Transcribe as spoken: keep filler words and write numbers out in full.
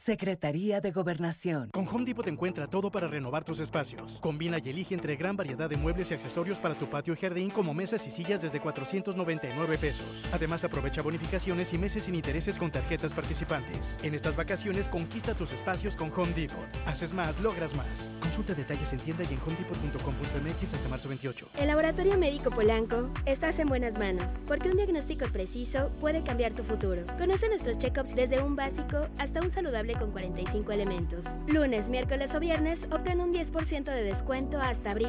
Secretaría de Gobernación. Con Home Depot encuentra todo para renovar tus espacios. Combina y elige entre gran variedad de muebles y accesorios para tu patio y jardín, como mesas y sillas desde cuatrocientos noventa y nueve pesos. Además, aprovecha bonificaciones y meses sin intereses con tarjetas participantes. En estas vacaciones, conquista tus espacios con Home Depot. Haces más, logras más. Consulta detalles en tienda y en home depot punto com punto m x hasta marzo veintiocho. En Laboratorio Médico Polanco, estás en buenas manos, porque un diagnóstico preciso puede cambiar tu futuro. Conoce nuestros check-ups desde un básico hasta un saludable con cuarenta y cinco elementos. Lunes, miércoles o viernes, obtén un diez por ciento de descuento hasta abril